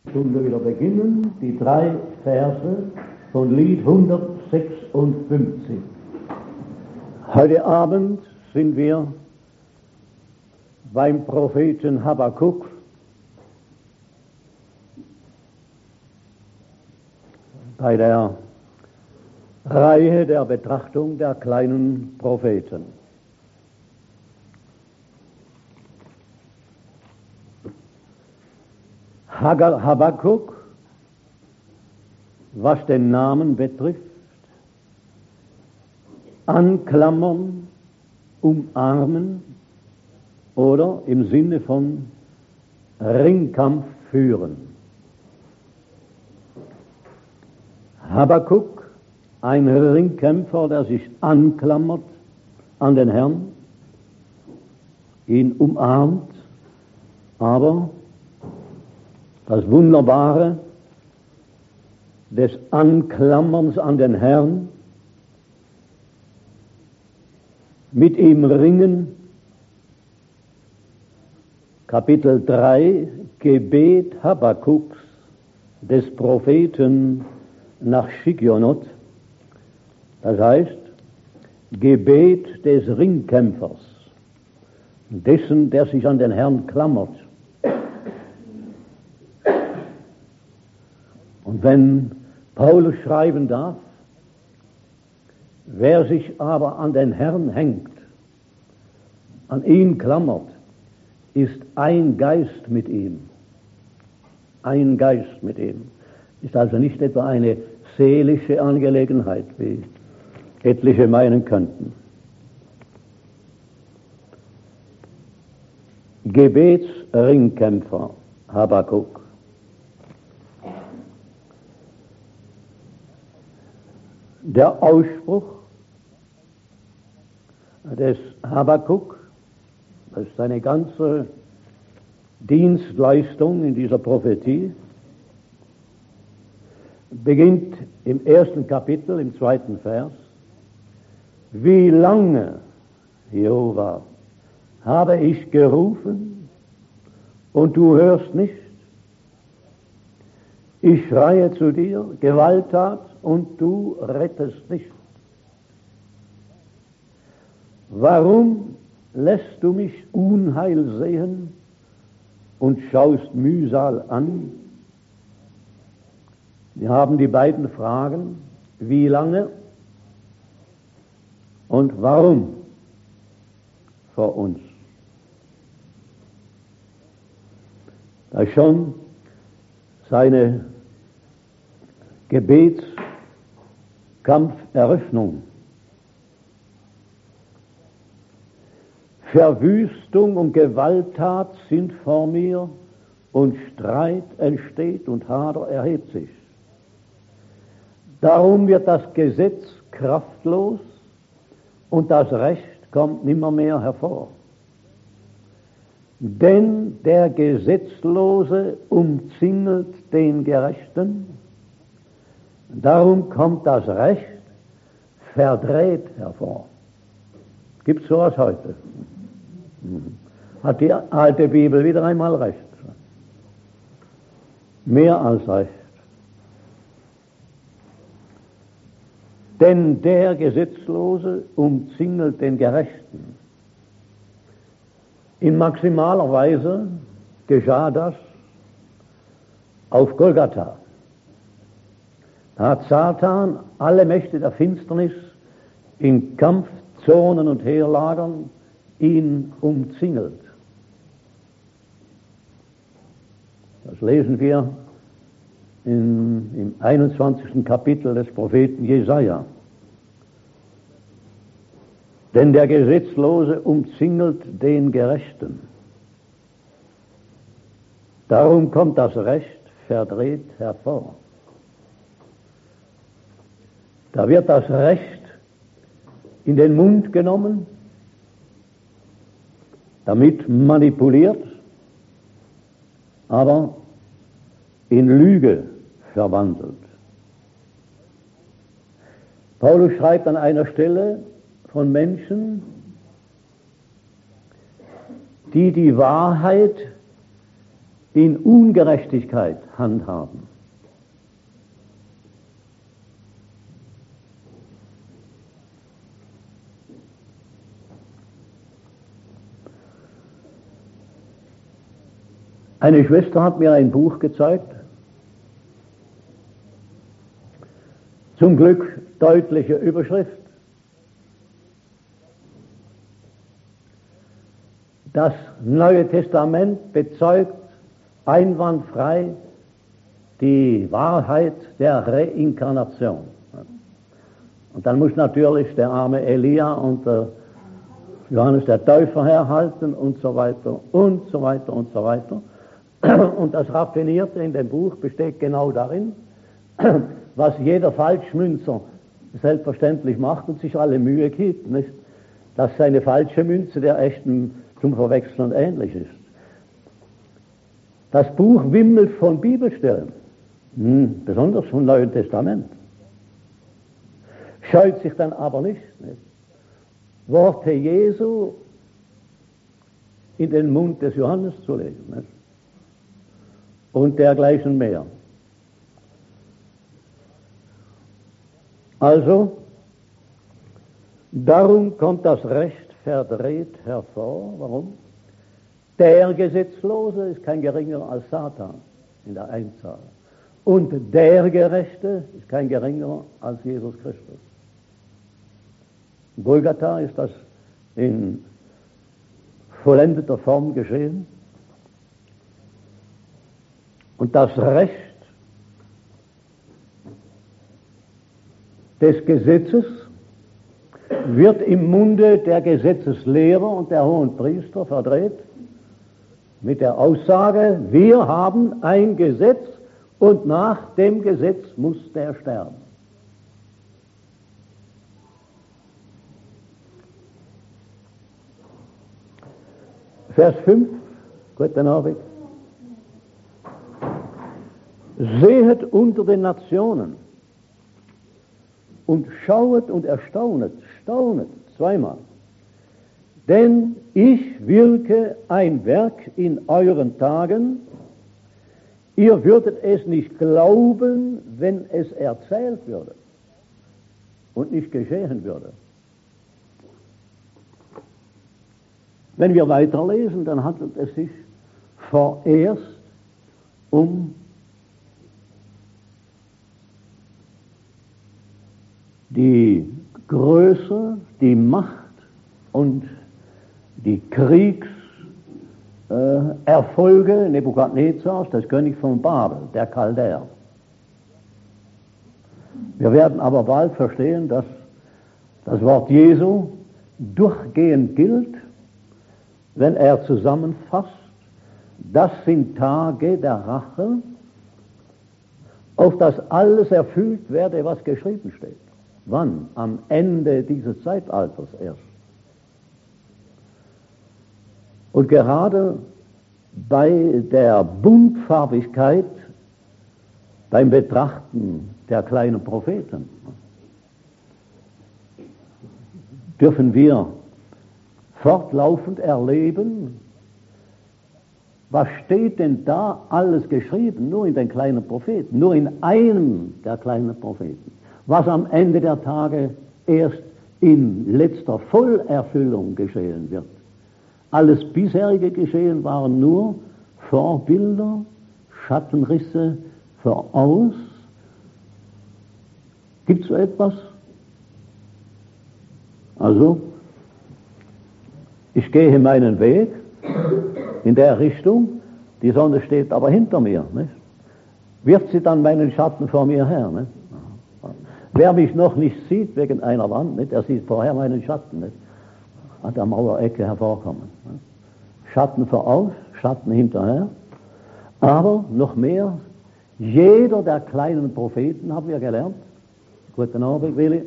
Tun wir wieder beginnen, die 3 Verse von Lied 156. Heute Abend sind wir beim Propheten Habakuk. Bei der Reihe der Betrachtung der kleinen Propheten. Habakuk, was den Namen betrifft, anklammern, umarmen oder im Sinne von Ringkampf führen. Habakuk, ein Ringkämpfer, der sich anklammert an den Herrn, ihn umarmt, aber das Wunderbare des Anklammerns an den Herrn, mit ihm ringen, Kapitel 3, Gebet Habakuks, des Propheten nach Schigionot, das heißt, Gebet des Ringkämpfers, dessen, der sich an den Herrn klammert. Und wenn Paulus schreiben darf, wer sich aber an den Herrn hängt, an ihn klammert, ist ein Geist mit ihm. Ein Geist mit ihm. Ist also nicht etwa eine seelische Angelegenheit, wie etliche meinen könnten. Gebetsringkämpfer Habakuk. Der Ausspruch des Habakuk, das ist seine ganze Dienstleistung in dieser Prophetie, beginnt im 1. Kapitel, im 2. Vers. Wie lange, Jehova, habe ich gerufen und du hörst nicht? Ich schreie zu dir, Gewalttat, und du rettest nicht. Warum lässt du mich Unheil sehen und schaust Mühsal an? Wir haben die beiden Fragen, wie lange und warum, vor uns. Da ist schon seine Gebetskampferöffnung. Verwüstung und Gewalttat sind vor mir und Streit entsteht und Hader erhebt sich. Darum wird das Gesetz kraftlos und das Recht kommt nimmermehr hervor. Denn der Gesetzlose umzingelt den Gerechten, darum kommt das Recht verdreht hervor. Gibt es sowas heute? Hat die alte Bibel wieder einmal recht? Mehr als recht. Denn der Gesetzlose umzingelt den Gerechten. In maximaler Weise geschah das auf Golgatha. Da hat Satan alle Mächte der Finsternis in Kampfzonen und Heerlagern ihn umzingelt. Das lesen wir im 21. Kapitel des Propheten Jesaja. Denn der Gesetzlose umzingelt den Gerechten. Darum kommt das Recht verdreht hervor. Da wird das Recht in den Mund genommen, damit manipuliert, aber in Lüge verwandelt. Paulus schreibt an einer Stelle von Menschen, die die Wahrheit in Ungerechtigkeit handhaben. Eine Schwester hat mir ein Buch gezeigt, zum Glück deutliche Überschrift. Das Neue Testament bezeugt einwandfrei die Wahrheit der Reinkarnation. Und dann muss natürlich der arme Elia und der Johannes der Täufer herhalten und so weiter und so weiter und so weiter. Und das Raffinierte in dem Buch besteht genau darin, was jeder Falschmünzer selbstverständlich macht und sich alle Mühe gibt, nicht? Dass seine falsche Münze der echten zum Verwechseln ähnlich ist. Das Buch wimmelt von Bibelstellen, besonders vom Neuen Testament. Scheut sich dann aber nicht. Worte Jesu in den Mund des Johannes zu legen. Nicht? Und dergleichen mehr. Also, darum kommt das Recht verdreht hervor. Warum? Der Gesetzlose ist kein geringerer als Satan in der Einzahl. Und der Gerechte ist kein geringerer als Jesus Christus. In Golgatha ist das in vollendeter Form geschehen. Und das Recht des Gesetzes wird im Munde der Gesetzeslehrer und der Hohenpriester verdreht mit der Aussage, wir haben ein Gesetz und nach dem Gesetz muss der sterben. Vers 5, guten Abend. Sehet unter den Nationen und schauet und erstaunet, staunet zweimal. Denn ich wirke ein Werk in euren Tagen, ihr würdet es nicht glauben, wenn es erzählt würde und nicht geschehen würde. Wenn wir weiterlesen, dann handelt es sich vorerst um die Größe, die Macht und die Kriegserfolge Nebukadnezars, des Königs von Babel, der Chaldäer. Wir werden aber bald verstehen, dass das Wort Jesu durchgehend gilt, wenn er zusammenfasst, das sind Tage der Rache, auf das alles erfüllt werde, was geschrieben steht. Wann? Am Ende dieses Zeitalters erst. Und gerade bei der Buntfarbigkeit, beim Betrachten der kleinen Propheten, dürfen wir fortlaufend erleben, was steht denn da alles geschrieben, nur in den kleinen Propheten, nur in einem der kleinen Propheten, was am Ende der Tage erst in letzter Vollerfüllung geschehen wird. Alles bisherige Geschehen waren nur Vorbilder, Schattenrisse voraus. Gibt es so etwas? Also, ich gehe meinen Weg in der Richtung, die Sonne steht aber hinter mir, nicht? Wirft sie dann meinen Schatten vor mir her, nicht? Wer mich noch nicht sieht wegen einer Wand, nicht? Der sieht vorher meinen Schatten, nicht? An der Mauerecke hervorkommen. Nicht? Schatten voraus, Schatten hinterher, aber noch mehr, jeder der kleinen Propheten, haben wir gelernt. Guten Abend, Willi.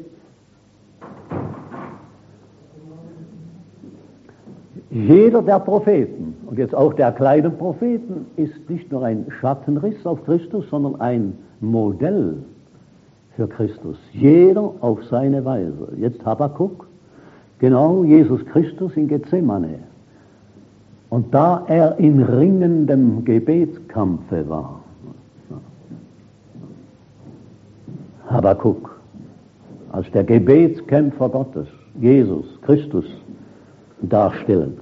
Jeder der Propheten, und jetzt auch der kleinen Propheten, ist nicht nur ein Schattenriss auf Christus, sondern ein Modell für Christus. Jeder auf seine Weise. Jetzt Habakkuk, genau Jesus Christus in Gethsemane. Und da er in ringendem Gebetskampfe war, Habakuk, als der Gebetskämpfer Gottes, Jesus Christus darstellend.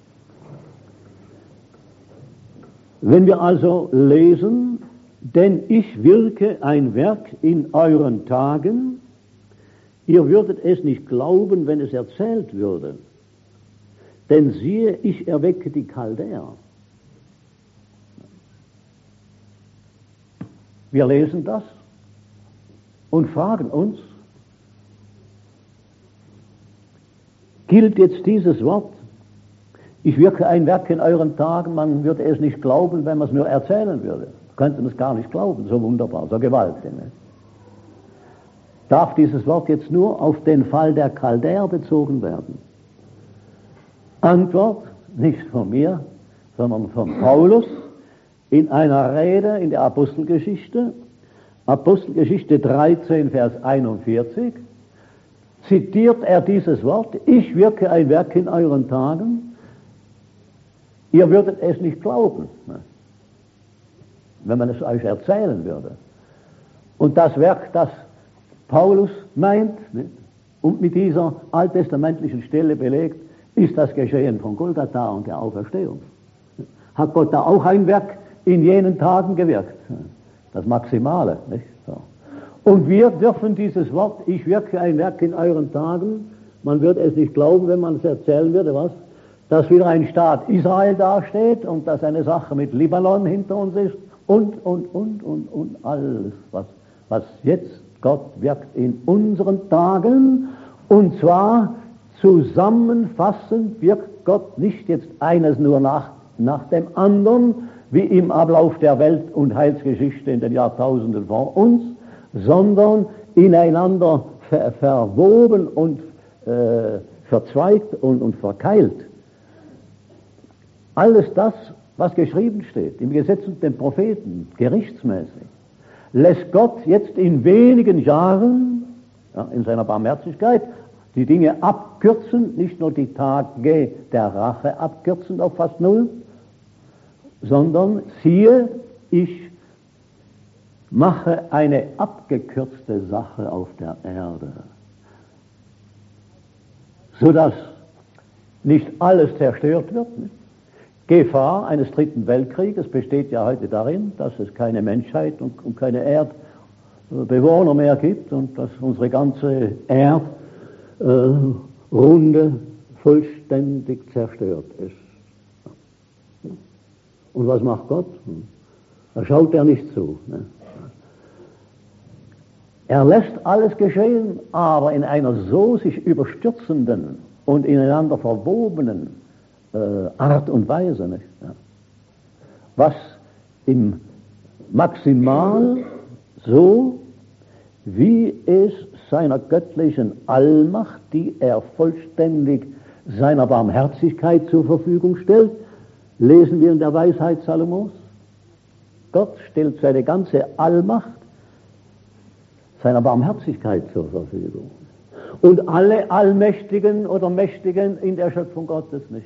Wenn wir also lesen, denn ich wirke ein Werk in euren Tagen, ihr würdet es nicht glauben, wenn es erzählt würde. Denn siehe, ich erwecke die Chaldäer. Wir lesen das und fragen uns, gilt jetzt dieses Wort, ich wirke ein Werk in euren Tagen, man würde es nicht glauben, wenn man es nur erzählen würde. Könnten es gar nicht glauben, so wunderbar, so gewaltig. Ne? Darf dieses Wort jetzt nur auf den Fall der Chaldäer bezogen werden? Antwort, nicht von mir, sondern von Paulus, in einer Rede in der Apostelgeschichte 13, Vers 41, zitiert er dieses Wort, ich wirke ein Werk in euren Tagen, ihr würdet es nicht glauben, wenn man es euch erzählen würde. Und das Werk, das Paulus meint, und mit dieser alttestamentlichen Stelle belegt, ist das Geschehen von Golgatha und der Auferstehung. Hat Gott da auch ein Werk in jenen Tagen gewirkt? Das Maximale, nicht? So. Und wir dürfen dieses Wort, ich wirke ein Werk in euren Tagen, man würde es nicht glauben, wenn man es erzählen würde, was? Dass wieder ein Staat Israel dasteht und dass eine Sache mit Libanon hinter uns ist und alles, was jetzt Gott wirkt in unseren Tagen, und zwar zusammenfassend wirkt Gott nicht jetzt eines nur nach dem anderen, wie im Ablauf der Welt- und Heilsgeschichte in den Jahrtausenden vor uns, sondern ineinander verwoben und verzweigt und verkeilt. Alles das, was geschrieben steht, im Gesetz und den Propheten, gerichtsmäßig, lässt Gott jetzt in wenigen Jahren, in seiner Barmherzigkeit, die Dinge abkürzen, nicht nur die Tage der Rache abkürzen auf fast null, sondern siehe, ich mache eine abgekürzte Sache auf der Erde, sodass nicht alles zerstört wird. Nicht? Gefahr eines dritten Weltkrieges besteht ja heute darin, dass es keine Menschheit und keine Erdbewohner mehr gibt und dass unsere ganze Erdrunde vollständig zerstört ist. Und was macht Gott? Da schaut er nicht zu. Ne? Er lässt alles geschehen, aber in einer so sich überstürzenden und ineinander verwobenen Art und Weise. Nicht? Ja. Was im Maximal so, wie es seiner göttlichen Allmacht, die er vollständig seiner Barmherzigkeit zur Verfügung stellt, lesen wir in der Weisheit Salomos. Gott stellt seine ganze Allmacht seiner Barmherzigkeit zur Verfügung. Und alle Allmächtigen oder Mächtigen in der Schöpfung Gottes nicht.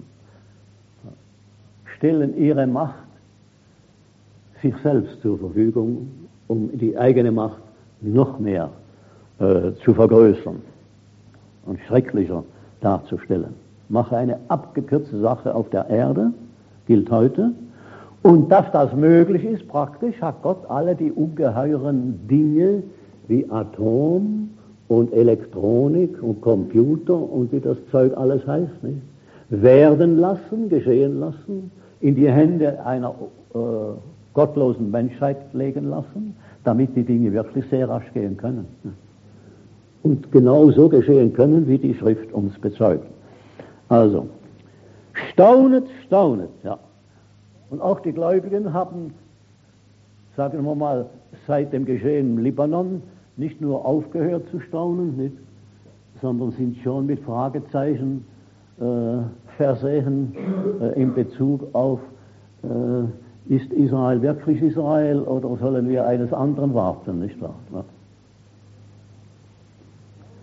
Stellen ihre Macht sich selbst zur Verfügung, um die eigene Macht noch mehr zu vergrößern und schrecklicher darzustellen. Mache eine abgekürzte Sache auf der Erde, gilt heute. Und dass das möglich ist, praktisch, hat Gott alle die ungeheuren Dinge wie Atom und Elektronik und Computer und wie das Zeug alles heißt, nicht? Werden lassen, geschehen lassen, in die Hände einer gottlosen Menschheit legen lassen, damit die Dinge wirklich sehr rasch gehen können. Und genau so geschehen können, wie die Schrift uns bezeugt. Also, staunet, staunet, ja. Und auch die Gläubigen haben, sagen wir mal, seit dem Geschehen im Libanon nicht nur aufgehört zu staunen, nicht, sondern sind schon mit Fragezeichen versehen in Bezug auf, ist Israel wirklich Israel oder sollen wir eines anderen warten, nicht wahr? Ja.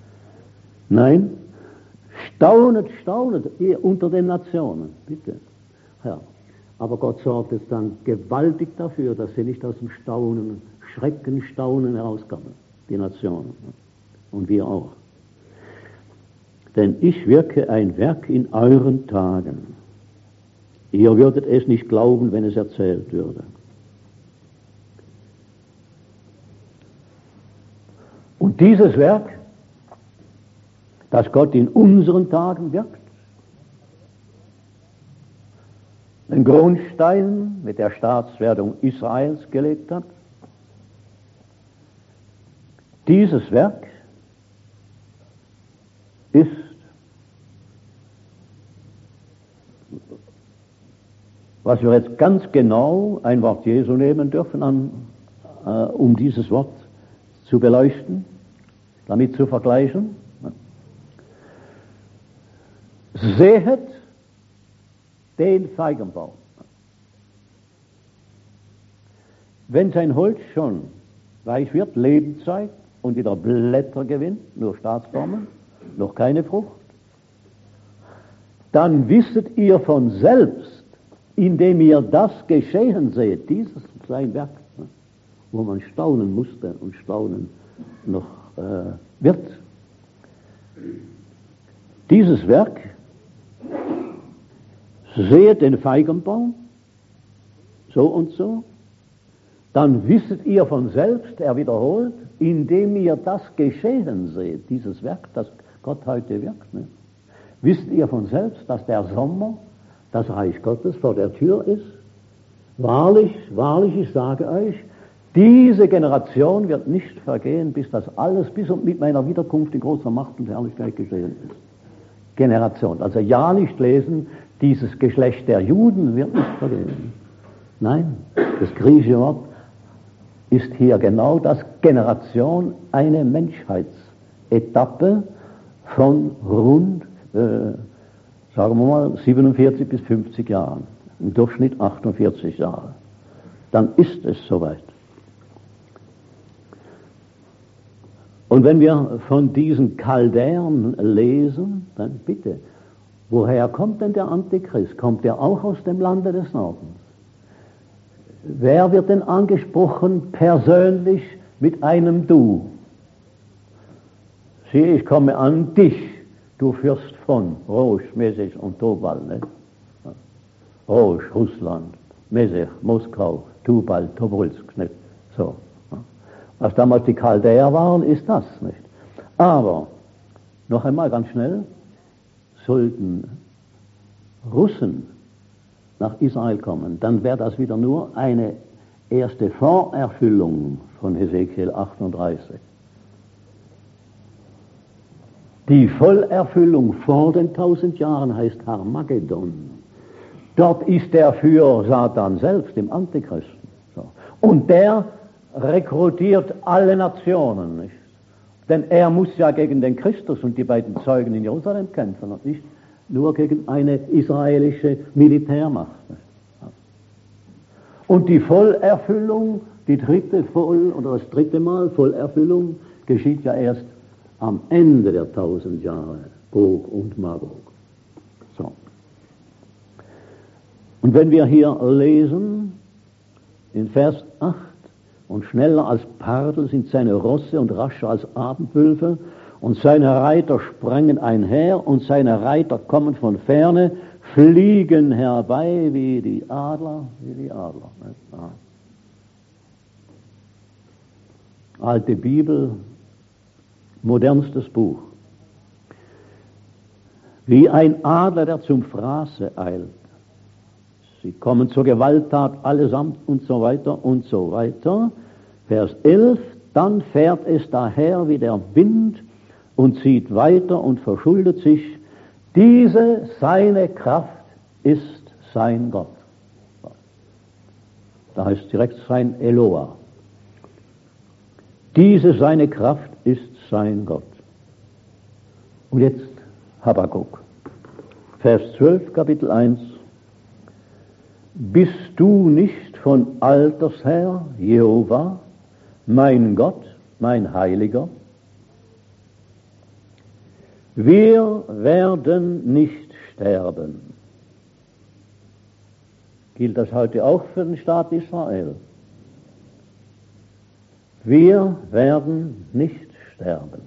Nein, staunet, staunet, ihr unter den Nationen, bitte. Herr. Aber Gott sorgt es dann gewaltig dafür, dass sie nicht aus dem Staunen, Schrecken, Staunen herauskommen, die Nationen. Und wir auch. Denn ich wirke ein Werk in euren Tagen. Ihr würdet es nicht glauben, wenn es erzählt würde. Und dieses Werk, das Gott in unseren Tagen wirkt, den Grundstein mit der Staatswerdung Israels gelegt hat, dieses Werk ist was wir jetzt ganz genau ein Wort Jesu nehmen dürfen, um dieses Wort zu beleuchten, damit zu vergleichen. Sehet den Feigenbaum. Wenn sein Holz schon weich wird, Leben zeigt und wieder Blätter gewinnt, nur Staatsformen, noch keine Frucht, dann wisset ihr von selbst, indem ihr das geschehen seht, dieses sein Werk, wo man staunen musste und staunen noch wird. Dieses Werk, seht den Feigenbaum, so und so, dann wisset ihr von selbst, er wiederholt, indem ihr das geschehen seht, dieses Werk, das Gott heute wirkt, ne? Wisst ihr von selbst, dass der Sommer, das Reich Gottes vor der Tür ist? Wahrlich, wahrlich, ich sage euch, diese Generation wird nicht vergehen, bis das alles, bis und mit meiner Wiederkunft in großer Macht und Herrlichkeit geschehen ist. Generation. Also ja nicht lesen, dieses Geschlecht der Juden wird nicht vergehen. Nein, das griechische Wort ist hier genau das Generation, eine Menschheitsetappe von rund, sagen wir mal, 47 bis 50 Jahren. Im Durchschnitt 48 Jahre. Dann ist es soweit. Und wenn wir von diesen Chaldäern lesen, dann bitte, woher kommt denn der Antichrist? Kommt er auch aus dem Lande des Nordens? Wer wird denn angesprochen persönlich mit einem Du? Siehe, ich komme an dich, du Fürst von Rosh, Mesech und Tobal. Ne? Rosh, Russland, Mesech, Moskau, Tubal, Tobolsk. Nicht? So. Was damals die Chaldäer waren, ist das nicht. Aber, noch einmal ganz schnell, sollten Russen nach Israel kommen, dann wäre das wieder nur eine erste Vorerfüllung von Hesekiel 38. Die Vollerfüllung vor den 1000 Jahren heißt Harmagedon. Dort ist er für Satan selbst, im Antichristen. So. Und der rekrutiert alle Nationen, nicht? Denn er muss ja gegen den Christus und die beiden Zeugen in Jerusalem kämpfen und nicht nur gegen eine israelische Militärmacht. Nicht? Und die Vollerfüllung, die dritte oder das dritte Mal Vollerfüllung geschieht ja erst am Ende der 1000 Jahre, Gog und Magog. So. Und wenn wir hier lesen, in Vers 8, und schneller als Pardel sind seine Rosse und rascher als Abendwölfe, und seine Reiter sprengen einher, und seine Reiter kommen von ferne, fliegen herbei wie die Adler, Ja. Alte Bibel, modernstes Buch. Wie ein Adler, der zum Fraße eilt. Sie kommen zur Gewalttat allesamt und so weiter und so weiter. Vers 11, dann fährt es daher wie der Wind und zieht weiter und verschuldet sich. Diese seine Kraft ist sein Gott. Da heißt direkt sein Eloah. Diese seine Kraft ist sein Gott. Und jetzt Habakuk. Vers 12, Kapitel 1. Bist du nicht von alters her, Jehova, mein Gott, mein Heiliger? Wir werden nicht sterben. gilt das heute auch für den Staat Israel. Wir werden nicht sterben.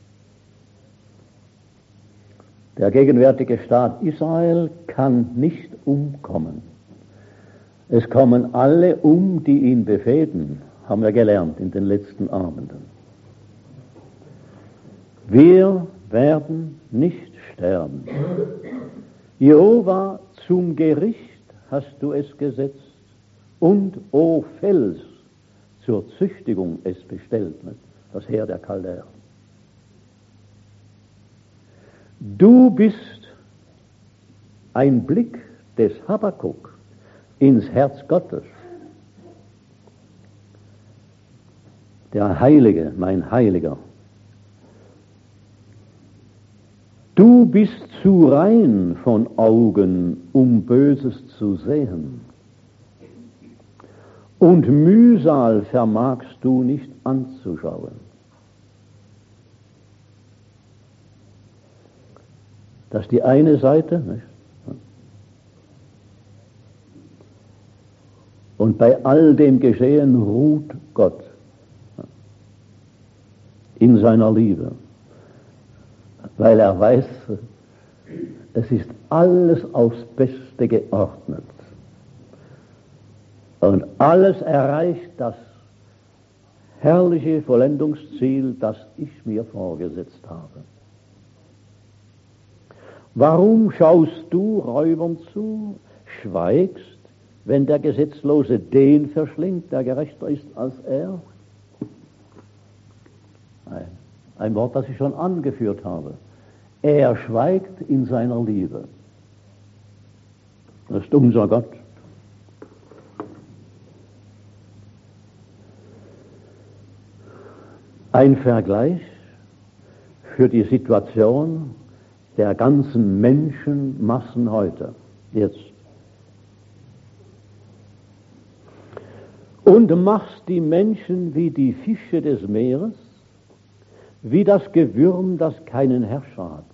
Der gegenwärtige Staat Israel kann nicht umkommen. Es kommen alle um, die ihn befehden, haben wir gelernt in den letzten Abenden. Wir werden nicht sterben. Jehova, zum Gericht hast du es gesetzt und, o Fels, zur Züchtigung es bestellt, das Heer der Chaldäer. Du bist ein Blick des Habakuk ins Herz Gottes. Der Heilige, mein Heiliger. Du bist zu rein von Augen, um Böses zu sehen. Und Mühsal vermagst du nicht anzuschauen. Das ist die eine Seite, nicht? Und bei all dem Geschehen ruht Gott in seiner Liebe, weil er weiß, es ist alles aufs Beste geordnet. Und alles erreicht das herrliche Vollendungsziel, das ich mir vorgesetzt habe. Warum schaust du Räubern zu, schweigst, wenn der Gesetzlose den verschlingt, der gerechter ist als er? Ein Wort, das ich schon angeführt habe. Er schweigt in seiner Liebe. Das ist unser Gott. Ein Vergleich für die Situation der ganzen Menschenmassen heute, jetzt. Und machst die Menschen wie die Fische des Meeres, wie das Gewürm, das keinen Herrscher hat.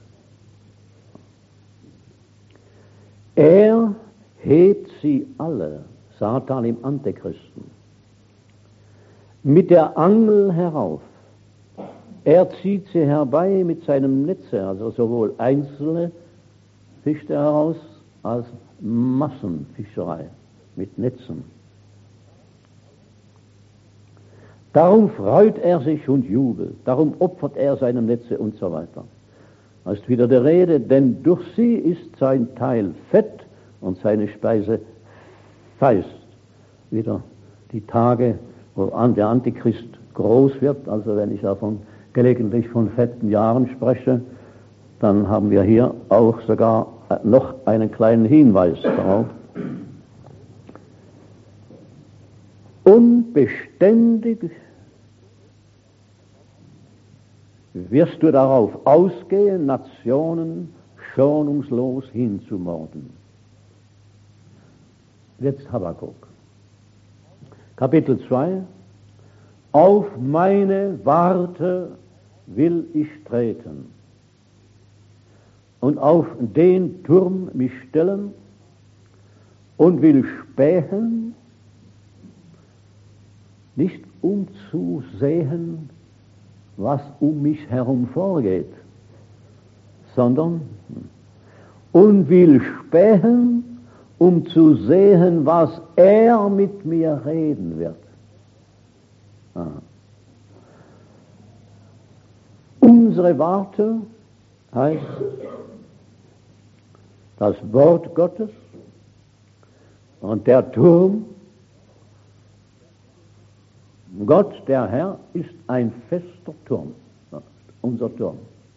Er hebt sie alle, Satan im Antichristen, mit der Angel herauf. Er zieht sie herbei mit seinem Netze, also sowohl einzelne fischt er heraus, als Massenfischerei mit Netzen. Darum freut er sich und jubelt, darum opfert er seinem Netze und so weiter. Da ist wieder die Rede, denn durch sie ist sein Teil Fett und seine Speise feist. Wieder die Tage, wo der Antichrist groß wird, also wenn ich davon gelegentlich von fetten Jahren spreche, dann haben wir hier auch sogar noch einen kleinen Hinweis darauf. Unbeständig wirst du darauf ausgehen, Nationen schonungslos hinzumorden. Jetzt Habakuk. Kapitel 2. Auf meine Warte will ich treten und auf den Turm mich stellen und will spähen, nicht um zu sehen, was um mich herum vorgeht, sondern und will spähen, um zu sehen, was er mit mir reden wird. Unsere Warte heißt das Wort Gottes und der Turm. Gott, der Herr, ist ein fester Turm, unser Turm.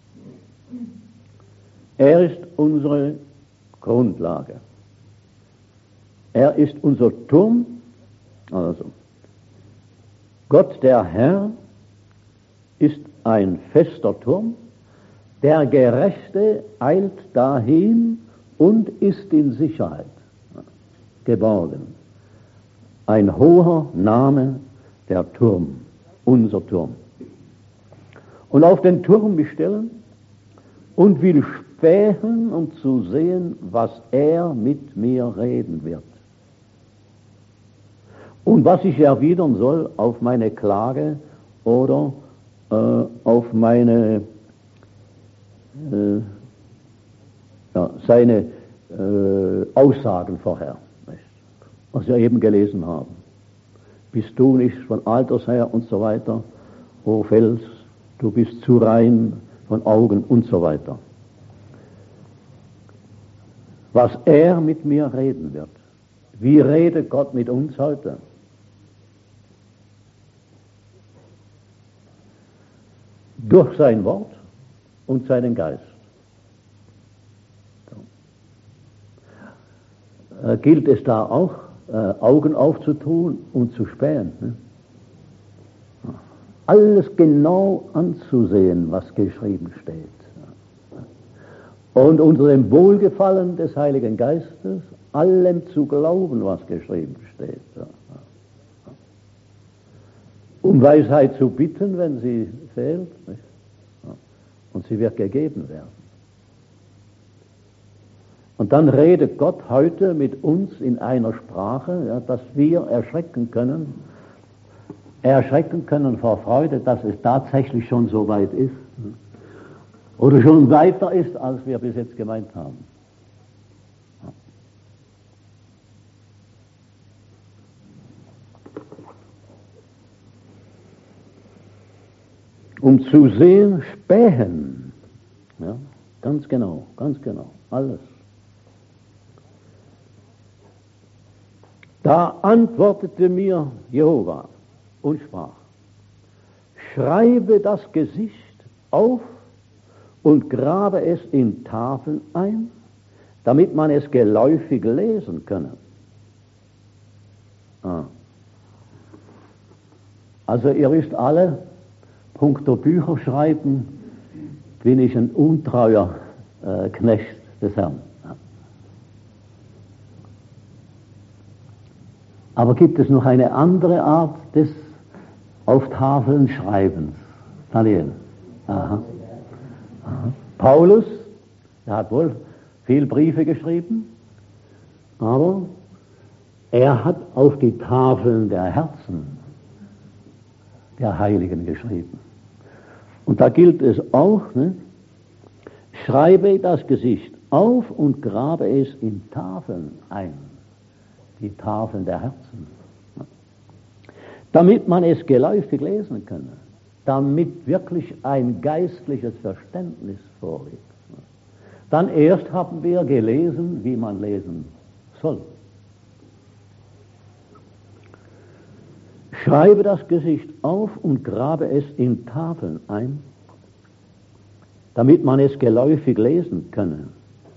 Er ist unsere Grundlage. Er ist unser Turm, also Gott, der Herr, ist ein fester Turm, der Gerechte eilt dahin und ist in Sicherheit geborgen. Ein hoher Name, der Turm, unser Turm. Und auf den Turm bestellen und will spähen, um zu sehen, was er mit mir reden wird. Und was ich erwidern soll auf meine Klage oder auf meine seine Aussagen vorher, was wir eben gelesen haben. Bist du nicht von Alters her und so weiter, o Fels, du bist zu rein von Augen und so weiter. Was er mit mir reden wird. Wie redet Gott mit uns heute? Durch sein Wort und seinen Geist. Gilt es da auch, Augen aufzutun und zu spähen. Ne? Alles genau anzusehen, was geschrieben steht. Und unter dem Wohlgefallen des Heiligen Geistes allem zu glauben, was geschrieben steht. Um Weisheit zu bitten, wenn sie fehlt. Nicht? Und sie wird gegeben werden. Und dann redet Gott heute mit uns in einer Sprache, dass wir erschrecken können vor Freude, dass es tatsächlich schon so weit ist. Oder schon weiter ist, als wir bis jetzt gemeint haben. Um zu sehen, spähen. Ja, ganz genau, alles. Da antwortete mir Jehova und sprach, schreibe das Gesicht auf und grabe es in Tafeln ein, damit man es geläufig lesen könne. Also ihr wisst alle, punkto Bücher schreiben, bin ich ein untreuer Knecht des Herrn. Aber gibt es noch eine andere Art des auf Tafeln Schreibens? Daniel? Aha. Paulus, er hat wohl viel Briefe geschrieben, aber er hat auf die Tafeln der Herzen der Heiligen geschrieben. Und da gilt es auch, ne? Schreibe das Gesicht auf und grabe es in Tafeln ein. Die Tafeln der Herzen. Damit man es geläufig lesen könne. Damit wirklich ein geistliches Verständnis vorliegt. Dann erst haben wir gelesen, wie man lesen soll. Schreibe das Gesicht auf und grabe es in Tafeln ein, damit man es geläufig lesen könne.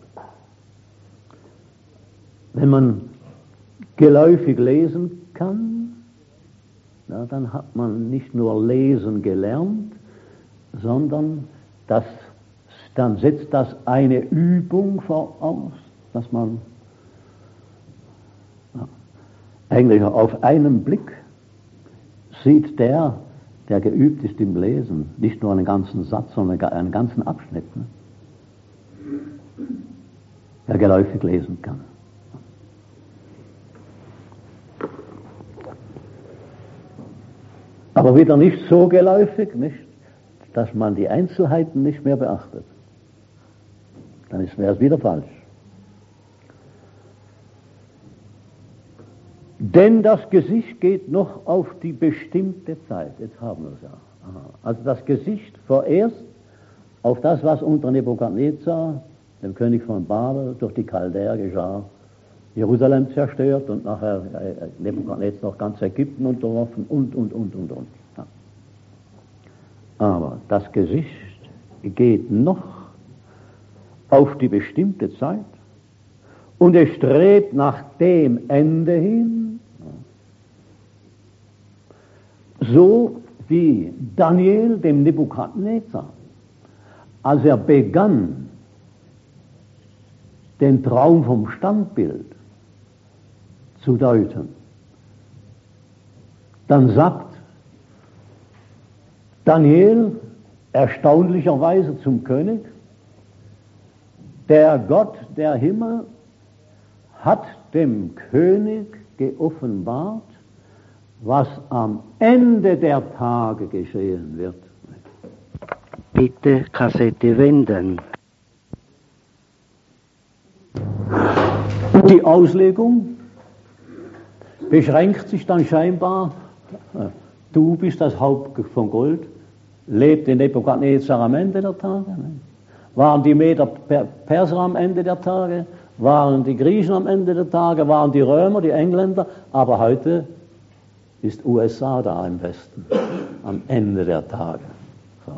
Wenn man geläufig lesen kann, ja, dann hat man nicht nur lesen gelernt, sondern dann setzt das eine Übung voraus, dass man eigentlich auf einen Blick sieht der geübt ist im Lesen, nicht nur einen ganzen Satz, sondern einen ganzen Abschnitt, ne? Der geläufig lesen kann. Aber wieder nicht so geläufig, nicht, dass man die Einzelheiten nicht mehr beachtet. Dann wäre es wieder falsch. Denn das Gesicht geht noch auf die bestimmte Zeit. Jetzt haben wir es ja. Also das Gesicht vorerst auf das, was unter Nebukadnezar, dem König von Babel, durch die Chaldäer geschah, Jerusalem zerstört und nachher Nebukadnezar noch ganz Ägypten unterworfen und. Ja. Aber das Gesicht geht noch auf die bestimmte Zeit und es strebt nach dem Ende hin, so wie Daniel dem Nebukadnezar, als er begann, den Traum vom Standbild zu deuten, dann sagt Daniel erstaunlicherweise zum König, der Gott der Himmel hat dem König geoffenbart, was am Ende der Tage geschehen wird. Bitte Kassette wenden. Die Auslegung beschränkt sich dann scheinbar, du bist das Haupt von Gold, lebte Nebukadnezar am Ende der Tage, waren die Meder Perser am Ende der Tage, waren die Griechen am Ende der Tage, waren die Römer, die Engländer, aber heute ist USA da im Westen, am Ende der Tage. So.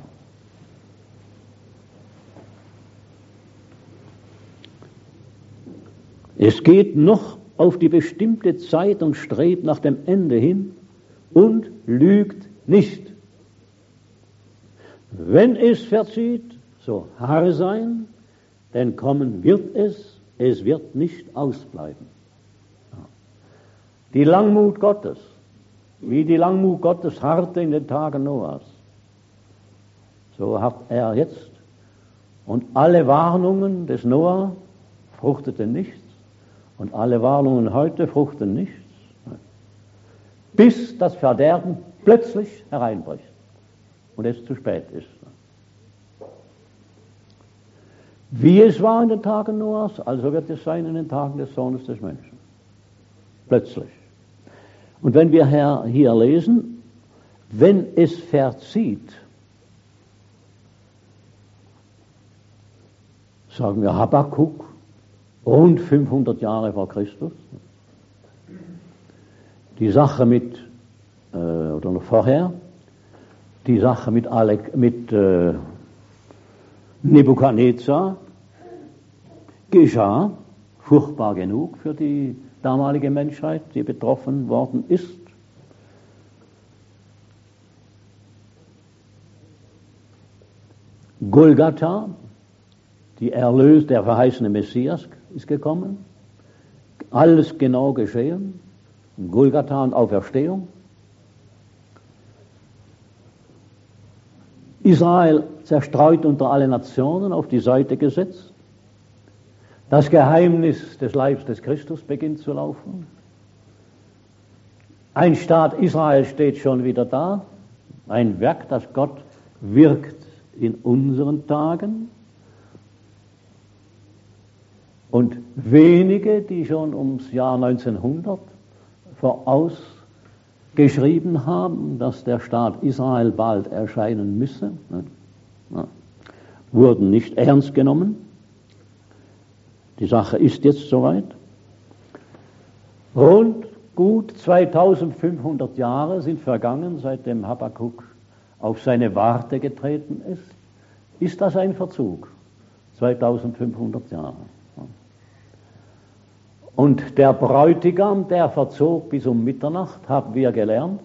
Es geht noch auf die bestimmte Zeit und strebt nach dem Ende hin und lügt nicht. Wenn es verzieht, so harre sein, denn kommen wird es wird nicht ausbleiben. Die Langmut Gottes, wie die Langmut Gottes harrte in den Tagen Noahs, so hat er jetzt. Und alle Warnungen des Noah fruchteten nichts und alle Warnungen heute fruchten nichts, bis das Verderben plötzlich hereinbricht und es zu spät ist. Wie es war in den Tagen Noahs, also wird es sein in den Tagen des Sohnes des Menschen. Plötzlich. Und wenn wir hier lesen, wenn es verzieht, sagen wir Habakkuk, rund 500 Jahre vor Christus, die Sache oder noch vorher, die Sache mit Nebukadnezar geschah, furchtbar genug für die damalige Menschheit, die betroffen worden ist. Golgatha, der verheißene Messias, ist gekommen. Alles genau geschehen. Golgatha und Auferstehung. Israel zerstreut unter alle Nationen, auf die Seite gesetzt. Das Geheimnis des Leibes des Christus beginnt zu laufen. Ein Staat Israel steht schon wieder da. Ein Werk, das Gott wirkt in unseren Tagen. Und wenige, die schon ums Jahr 1900 vorausgeschrieben haben, dass der Staat Israel bald erscheinen müsse, wurden nicht ernst genommen. Die Sache ist jetzt soweit. Rund gut 2500 Jahre sind vergangen, seitdem Habakkuk auf seine Warte getreten ist. Ist das ein Verzug? 2500 Jahre. Und der Bräutigam, der verzog bis um Mitternacht, haben wir gelernt,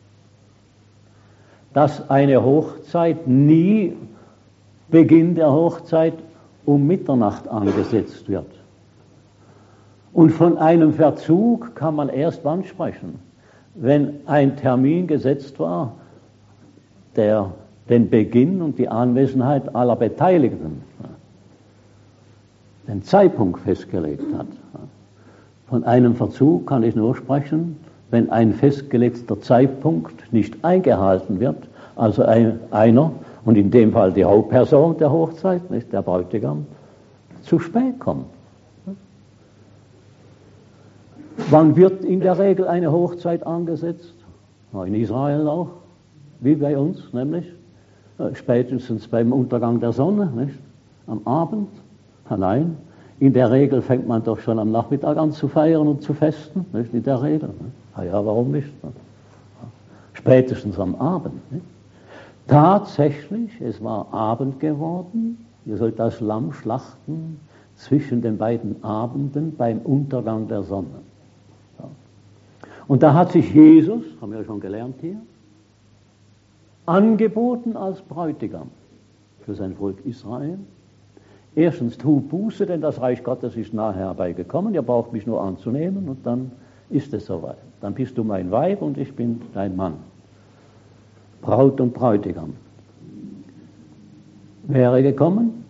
dass eine Hochzeit nie Beginn der Hochzeit um Mitternacht angesetzt wird. Und von einem Verzug kann man erst wann sprechen, wenn ein Termin gesetzt war, der den Beginn und die Anwesenheit aller Beteiligten, den Zeitpunkt festgelegt hat. Von einem Verzug kann ich nur sprechen, wenn ein festgelegter Zeitpunkt nicht eingehalten wird, also einer, und in dem Fall die Hauptperson der Hochzeit, nicht der Bräutigam, zu spät kommt. Wann wird in der Regel eine Hochzeit angesetzt? In Israel auch, wie bei uns, nämlich spätestens beim Untergang der Sonne, nicht? Am Abend. Nein, in der Regel fängt man doch schon am Nachmittag an zu feiern und zu festen, nicht? In der Regel. Nicht? Ja, warum nicht? Spätestens am Abend. Nicht? Tatsächlich, es war Abend geworden, ihr sollt das Lamm schlachten zwischen den beiden Abenden beim Untergang der Sonne. Ja. Und da hat sich Jesus, haben wir ja schon gelernt hier, angeboten als Bräutigam für sein Volk Israel. Erstens, tu Buße, denn das Reich Gottes ist nahe herbeigekommen, ihr braucht mich nur anzunehmen und dann ist es soweit. Dann bist du mein Weib und ich bin dein Mann. Braut und Bräutigam. Wäre gekommen.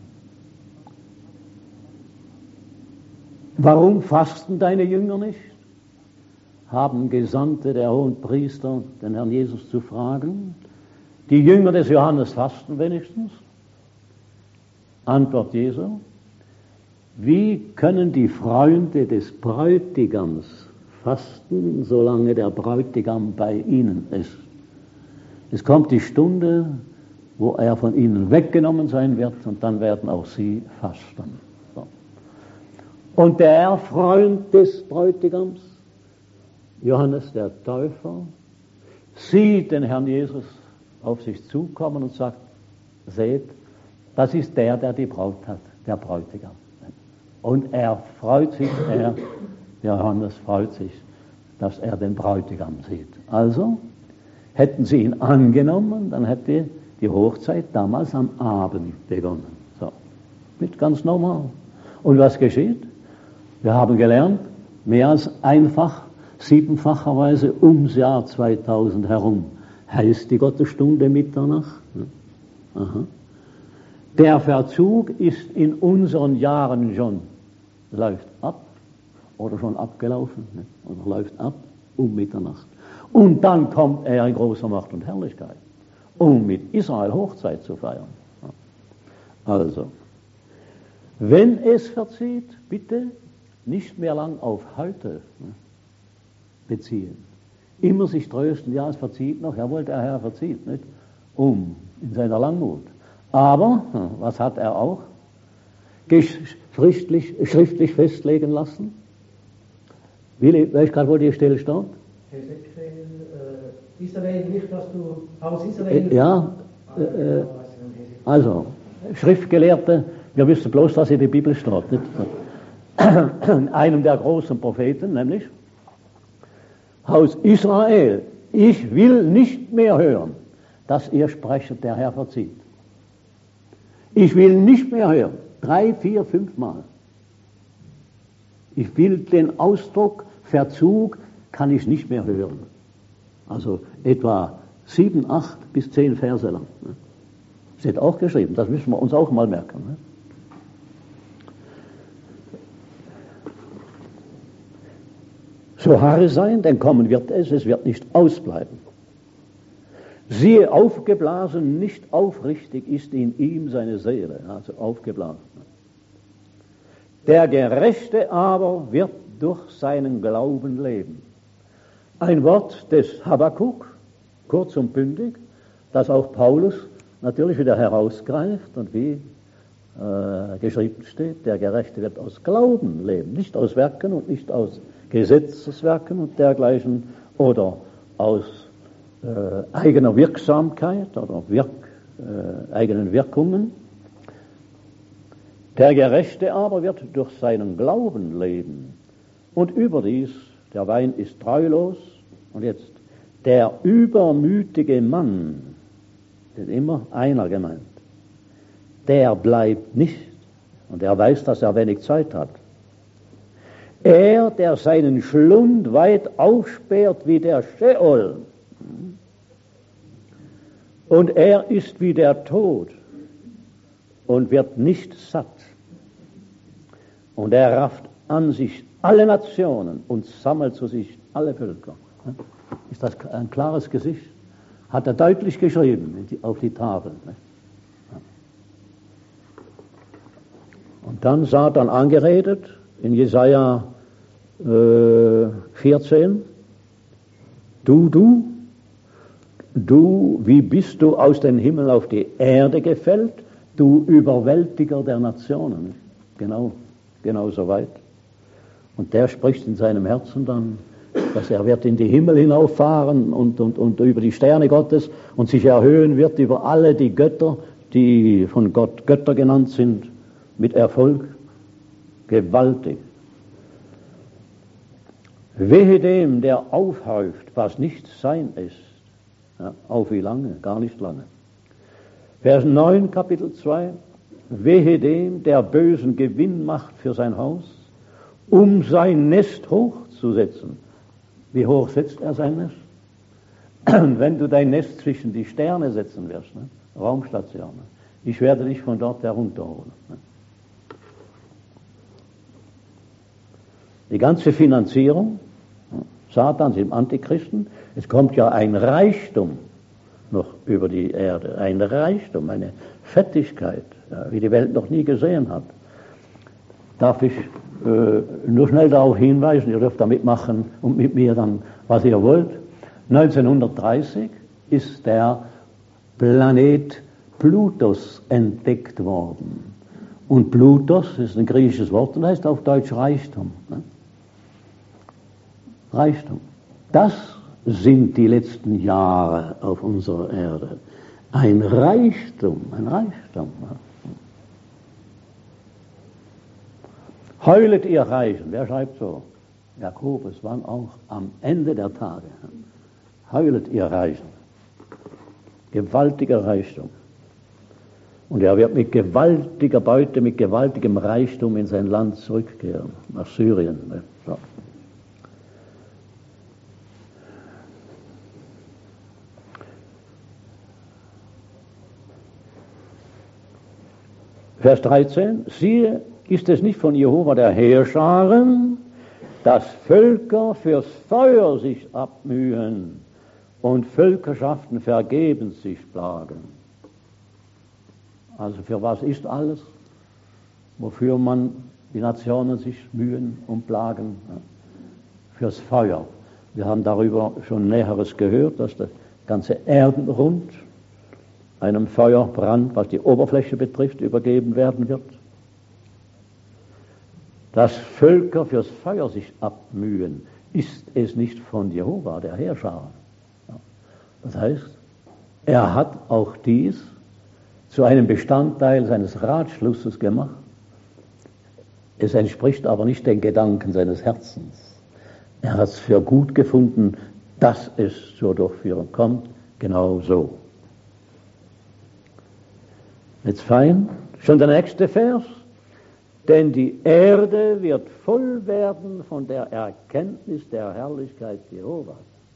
Warum fasten deine Jünger nicht? haben Gesandte der Hohenpriester den Herrn Jesus zu fragen. Die Jünger des Johannes fasten wenigstens. Antwort Jesu: Wie können die Freunde des Bräutigams fasten, solange der Bräutigam bei ihnen ist? Es kommt die Stunde, wo er von ihnen weggenommen sein wird, und dann werden auch sie fasten. So. Und der Freund des Bräutigams, Johannes der Täufer, sieht den Herrn Jesus auf sich zukommen und sagt: Seht, das ist der die Braut hat, der Bräutigam. Und er freut sich, Johannes freut sich, dass er den Bräutigam sieht. Also, hätten sie ihn angenommen, dann hätte die Hochzeit damals am Abend begonnen. So, mit ganz normal. Und was geschieht? Wir haben gelernt, mehr als einfach, siebenfacherweise ums Jahr 2000 herum heißt die Gottesstunde Mitternacht. Aha. Der Verzug ist in unseren Jahren schon, läuft ab oder schon abgelaufen, ne? Oder läuft ab um Mitternacht. Und dann kommt er in großer Macht und Herrlichkeit, um mit Israel Hochzeit zu feiern. Also, wenn es verzieht, bitte nicht mehr lang auf heute beziehen. Immer sich trösten, ja, es verzieht noch, jawohl, der Herr verzieht, nicht? In seiner Langmut. Aber, was hat er auch? Schriftlich festlegen lassen. Weißt gerade, wo die Stelle steht? Israel, nicht, dass du aus Israel... Ja, also, Schriftgelehrte, wir wissen bloß, was in der Bibel steht. Nicht? In einem der großen Propheten, nämlich, Haus Israel, ich will nicht mehr hören, dass ihr sprechet, der Herr verzieht. Ich will nicht mehr hören, 3, 4, 5 Mal. Ich will den Ausdruck Verzug, kann ich nicht mehr hören. Also etwa 7, 8 bis 10 Verse lang. Steht auch geschrieben, das müssen wir uns auch mal merken. Ne? So harre sein, denn kommen wird es wird nicht ausbleiben. Siehe, aufgeblasen, nicht aufrichtig ist in ihm seine Seele, also aufgeblasen. Der Gerechte aber wird durch seinen Glauben leben. Ein Wort des Habakkuk, kurz und bündig, das auch Paulus natürlich wieder herausgreift und wie geschrieben steht, der Gerechte wird aus Glauben leben, nicht aus Werken und nicht aus Gesetzeswerken und dergleichen oder aus eigener Wirksamkeit oder eigenen Wirkungen. Der Gerechte aber wird durch seinen Glauben leben. Und überdies, der Wein ist treulos. Und jetzt, der übermütige Mann, ist immer einer gemeint, der bleibt nicht. Und er weiß, dass er wenig Zeit hat. Er, der seinen Schlund weit aufsperrt wie der Scheol, und er ist wie der Tod und wird nicht satt. Und er rafft an sich alle Nationen und sammelt zu sich alle Völker. Ist das ein klares Gesicht? Hat er deutlich geschrieben auf die Tafel. Und dann Satan angeredet in Jesaja 14, du, wie bist du aus dem Himmel auf die Erde gefällt, du Überwältiger der Nationen. Genau so weit. Und der spricht in seinem Herzen dann, dass er wird in die Himmel hinauffahren und über die Sterne Gottes und sich erhöhen wird über alle die Götter, die von Gott Götter genannt sind, mit Erfolg. Gewaltig. Wehe dem, der aufhäuft, was nicht sein ist. Ja, auf wie lange? Gar nicht lange. Vers 9, Kapitel 2. Wehe dem, der bösen Gewinn macht für sein Haus, um sein Nest hochzusetzen. Wie hoch setzt er sein Nest? Wenn du dein Nest zwischen die Sterne setzen wirst, ne? Raumstation, ne? Ich werde dich von dort herunterholen. Ne? Die ganze Finanzierung, Satans, im Antichristen. Es kommt ja ein Reichtum noch über die Erde, ein Reichtum, eine Fettigkeit, ja, wie die Welt noch nie gesehen hat. Darf ich nur schnell darauf hinweisen, ihr dürft damit machen und mit mir dann, was ihr wollt. 1930 ist der Planet Plutos entdeckt worden. Und Plutos ist ein griechisches Wort und heißt auf Deutsch Reichtum. Ne? Reichtum. Das sind die letzten Jahre auf unserer Erde. Ein Reichtum, ein Reichtum. Ne? Heulet ihr Reichen, wer schreibt so? Jakobus, wann auch am Ende der Tage. Heulet ihr Reichen. Gewaltiger Reichtum. Und er wird mit gewaltiger Beute, mit gewaltigem Reichtum in sein Land zurückkehren, nach Syrien. So. Vers 13, siehe, ist es nicht von Jehova der Heerscharen, dass Völker fürs Feuer sich abmühen und Völkerschaften vergebens sich plagen. Also für was ist alles? Wofür die Nationen sich mühen und plagen? Ja. Fürs Feuer. Wir haben darüber schon Näheres gehört, dass der ganze Erdenrund einem Feuerbrand, was die Oberfläche betrifft, übergeben werden wird. Dass Völker fürs Feuer sich abmühen, ist es nicht von Jehova, der Heerscharen. Ja. Das heißt, er hat auch dies zu einem Bestandteil seines Ratschlusses gemacht. Es entspricht aber nicht den Gedanken seines Herzens. Er hat es für gut gefunden, dass es zur Durchführung kommt, genau so. Jetzt fein, schon der nächste Vers. Denn die Erde wird voll werden von der Erkenntnis der Herrlichkeit Jehovas.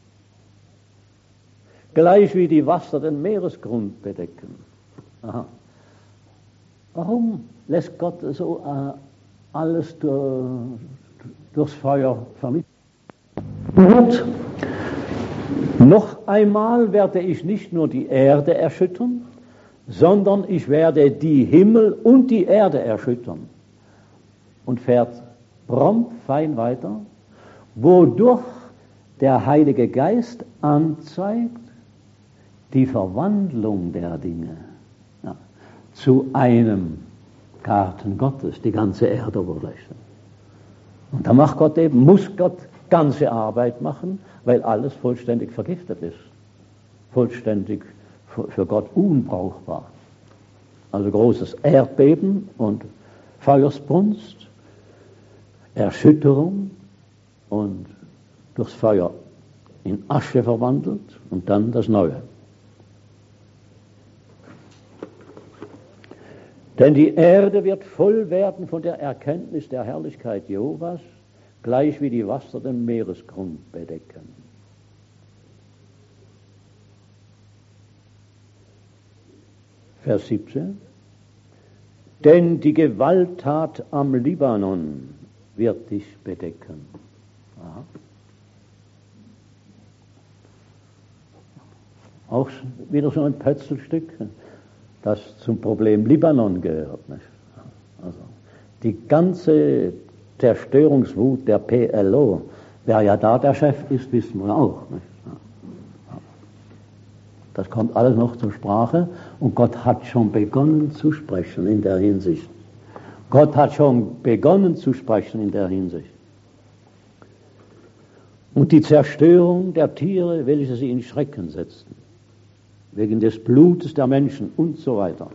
Gleich wie die Wasser den Meeresgrund bedecken. Aha. Warum lässt Gott so alles durchs Feuer vernichten? Und noch einmal werde ich nicht nur die Erde erschüttern, sondern ich werde die Himmel und die Erde erschüttern. Und fährt prompt fein weiter, wodurch der Heilige Geist anzeigt die Verwandlung der Dinge, ja, zu einem Garten Gottes, die ganze Erdoberfläche. Und da muss Gott ganze Arbeit machen, weil alles vollständig vergiftet ist. Vollständig für Gott unbrauchbar. Also großes Erdbeben und Feuersbrunst, Erschütterung und durchs Feuer in Asche verwandelt und dann das Neue. Denn die Erde wird voll werden von der Erkenntnis der Herrlichkeit Jehovas, gleich wie die Wasser den Meeresgrund bedecken. Vers 17. Denn die Gewalttat am Libanon wird dich bedecken. Aha. Auch wieder so ein Pötzelstück, das zum Problem Libanon gehört. Nicht? Also die ganze Zerstörungswut der PLO, wer ja da der Chef ist, wissen wir auch. Nicht? Das kommt alles noch zur Sprache und Gott hat schon begonnen zu sprechen in der Hinsicht. Gott hat schon begonnen zu sprechen in der Hinsicht. Und die Zerstörung der Tiere, welche sie in Schrecken setzten, wegen des Blutes der Menschen und so weiter.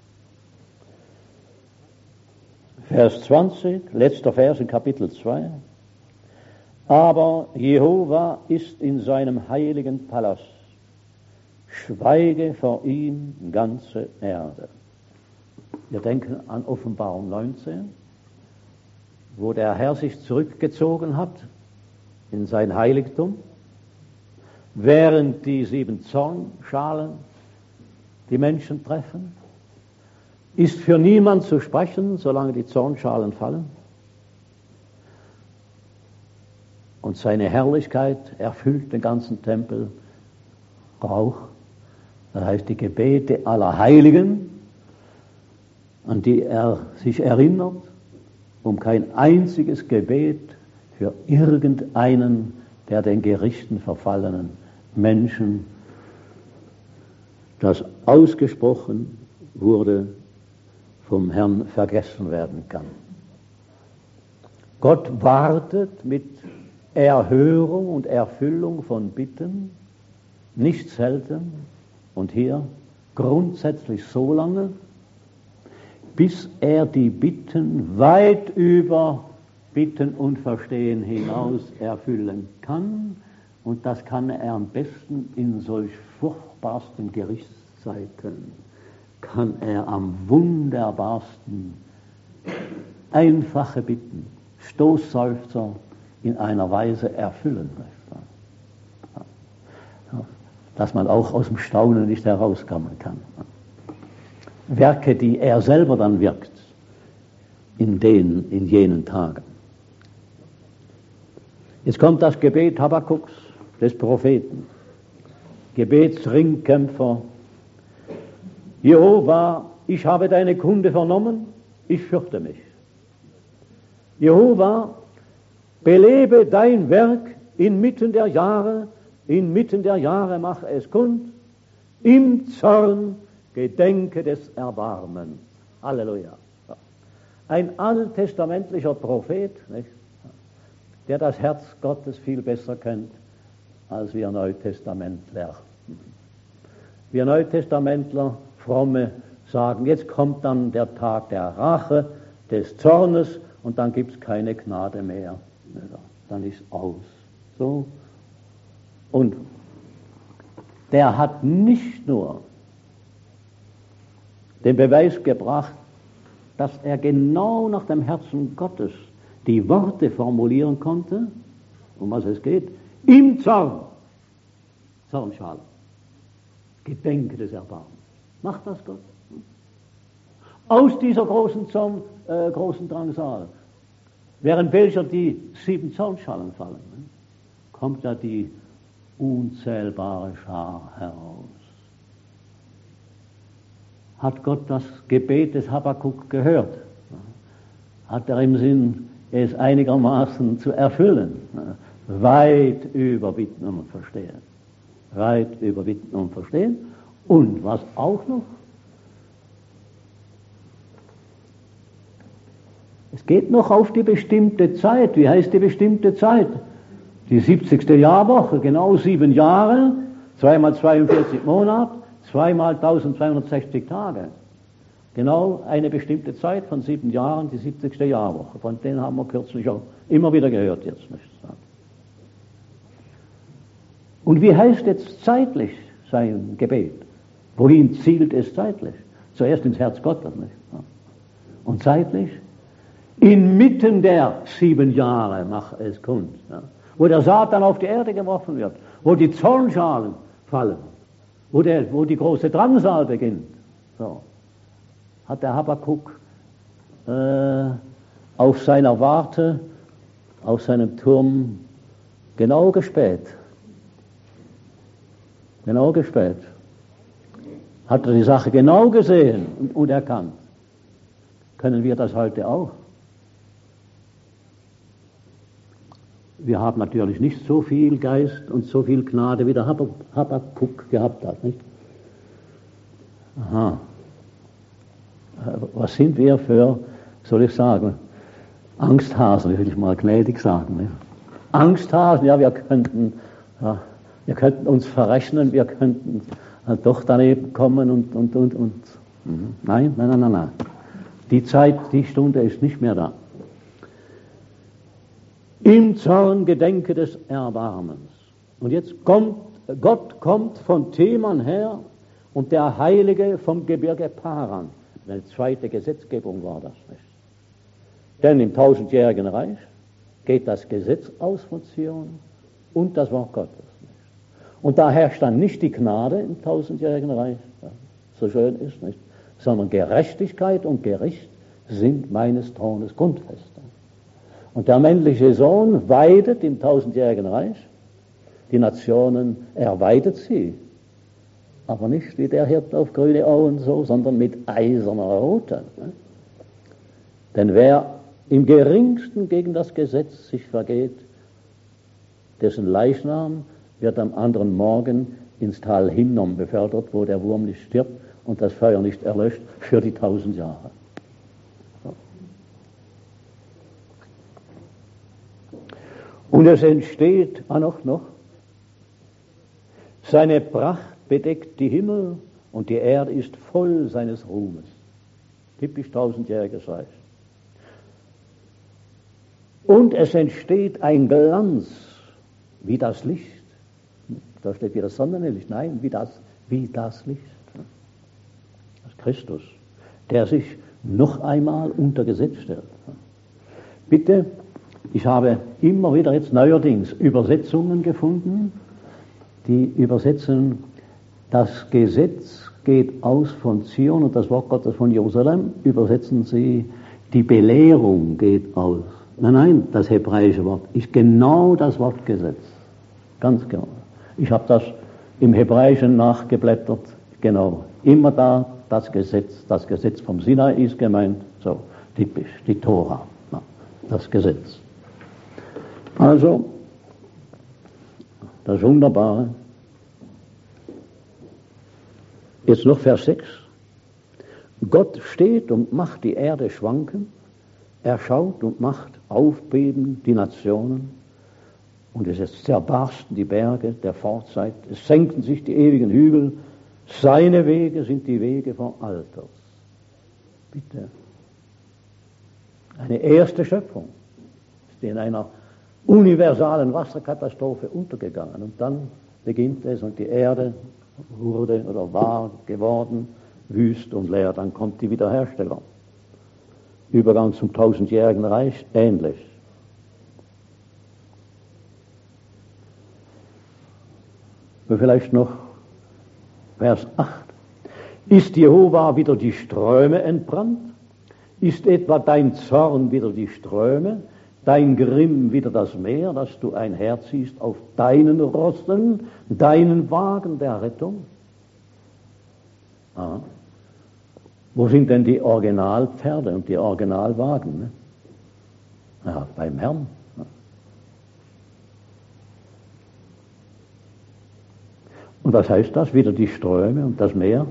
Vers 20, letzter Vers in Kapitel 2. Aber Jehova ist in seinem heiligen Palast. Schweige vor ihm ganze Erde. Wir denken an Offenbarung 19, wo der Herr sich zurückgezogen hat in sein Heiligtum, während die 7 Zornschalen die Menschen treffen. Ist für niemand zu sprechen, solange die Zornschalen fallen. und seine Herrlichkeit erfüllt den ganzen Tempel. Rauch, das heißt die Gebete aller Heiligen, an die er sich erinnert, um kein einziges Gebet für irgendeinen der den Gerichten verfallenen Menschen, das ausgesprochen wurde, vom Herrn vergessen werden kann. Gott wartet mit Erhörung und Erfüllung von Bitten, nicht selten und hier grundsätzlich so lange, bis er die Bitten weit über Bitten und Verstehen hinaus erfüllen kann. Und das kann er am besten in solch furchtbarsten Gerichtszeiten, kann er am wunderbarsten einfache Bitten, Stoßseufzer in einer Weise erfüllen, dass man auch aus dem Staunen nicht herauskommen kann. Werke, die er selber dann wirkt in jenen Tagen. Jetzt kommt das Gebet Habakuks, des Propheten, Gebetsringkämpfer. Jehova, ich habe deine Kunde vernommen, ich fürchte mich. Jehova, belebe dein Werk inmitten der Jahre mach es kund, im Zorn gedenke des Erbarmens. Halleluja. Ein alttestamentlicher Prophet, nicht? Der das Herz Gottes viel besser kennt, als wir Neutestamentler. Wir Neutestamentler, Fromme, sagen, jetzt kommt dann der Tag der Rache, des Zornes, und dann gibt es keine Gnade mehr. Dann ist aus. So. Und der hat nicht nur den Beweis gebracht, dass er genau nach dem Herzen Gottes die Worte formulieren konnte, um was es geht, im Zorn, Zornschale, gedenke des Erbarmens. Macht das Gott? Aus dieser großen Drangsal, während welcher die 7 Zornschalen fallen, kommt da die unzählbare Schar heraus. Hat Gott das Gebet des Habakuk gehört? Hat er im Sinn, es einigermaßen zu erfüllen? Weit über Bitten und Verstehen. Weit über Bitten und Verstehen. Und was auch noch? Es geht noch auf die bestimmte Zeit. Wie heißt die bestimmte Zeit? Die 70. Jahrwoche, genau 7 Jahre, 2 mal 42 Monate, 2 mal 1260 Tage. Genau eine bestimmte Zeit von 7 Jahren, die 70. Jahrwoche. Von denen haben wir kürzlich auch immer wieder gehört jetzt. Nicht? Und wie heißt jetzt zeitlich sein Gebet? Wohin zielt es zeitlich? Zuerst ins Herz Gottes. Nicht? Und zeitlich? Inmitten der 7 Jahre mach es kund. Ja? Wo der Satan auf die Erde geworfen wird, wo die Zornschalen fallen, wo die große Drangsal beginnt. So. Hat der Habakuk auf seiner Warte, auf seinem Turm genau gespäht. Genau gespäht. Hat er die Sache genau gesehen und erkannt. Können wir das heute auch? Wir haben natürlich nicht so viel Geist und so viel Gnade, wie der Habakuk gehabt hat, nicht? Aha. Was sind wir für, soll ich sagen, Angsthasen, will ich mal gnädig sagen. Nicht? Angsthasen, ja, wir könnten uns verrechnen, wir könnten doch daneben kommen und. Nein. Die Zeit, die Stunde ist nicht mehr da. Im Zorn gedenke des Erbarmens. Und jetzt Gott kommt von Teman her und der Heilige vom Gebirge Paran. Eine zweite Gesetzgebung war das nicht. Denn im 1000-jährigen Reich geht das Gesetz aus von Zion und das Wort Gottes nicht. Und da herrscht dann nicht die Gnade im 1000-jährigen Reich, so schön ist nicht, sondern Gerechtigkeit und Gericht sind meines Thrones Grundfeste. Und der männliche Sohn weidet im tausendjährigen Reich die Nationen, er weidet sie. Aber nicht wie der Hirt auf grüne Auen so, sondern mit eiserner Rute. Ne? Denn wer im geringsten gegen das Gesetz sich vergeht, dessen Leichnam wird am anderen Morgen ins Tal Hinnom befördert, wo der Wurm nicht stirbt und das Feuer nicht erlöscht, für die 1000 Jahre. So. Und es entsteht noch, seine Pracht bedeckt die Himmel und die Erde ist voll seines Ruhmes. Typisch 1000-jähriges Reich. Und es entsteht ein Glanz, wie das Licht. Da steht wieder Sonnenlicht. Nein, wie das Licht. Das ist Christus, der sich noch einmal unter Gesetz stellt. Bitte, ich habe immer wieder jetzt neuerdings Übersetzungen gefunden, die übersetzen, das Gesetz geht aus von Zion und das Wort Gottes von Jerusalem, übersetzen sie, die Belehrung geht aus. Nein, das hebräische Wort ist genau das Wort Gesetz. Ganz genau. Ich habe das im Hebräischen nachgeblättert, genau. Immer da das Gesetz vom Sinai ist gemeint, so typisch, die Tora, das Gesetz. Also, das Wunderbare. Jetzt noch Vers 6. Gott steht und macht die Erde schwanken, er schaut und macht aufbeben die Nationen, und es zerbarsten die Berge der Vorzeit, es senken sich die ewigen Hügel, seine Wege sind die Wege von Alters. Bitte. Eine erste Schöpfung ist in einer universalen Wasserkatastrophe untergegangen, und dann beginnt es und die Erde wurde oder war geworden wüst und leer. Dann kommt die Wiederherstellung. Übergang zum 1000-jährigen Reich ähnlich. Und vielleicht noch Vers 8. Ist Jehova wieder die Ströme entbrannt? Ist etwa dein Zorn wieder die Ströme? Dein Grimm wieder das Meer, dass du einherziehst auf deinen Rossen, deinen Wagen der Rettung? Ah. Wo sind denn die Originalpferde und die Originalwagen? Ne? Ja, beim Herrn. Und was heißt das? Wieder die Ströme und das Meer?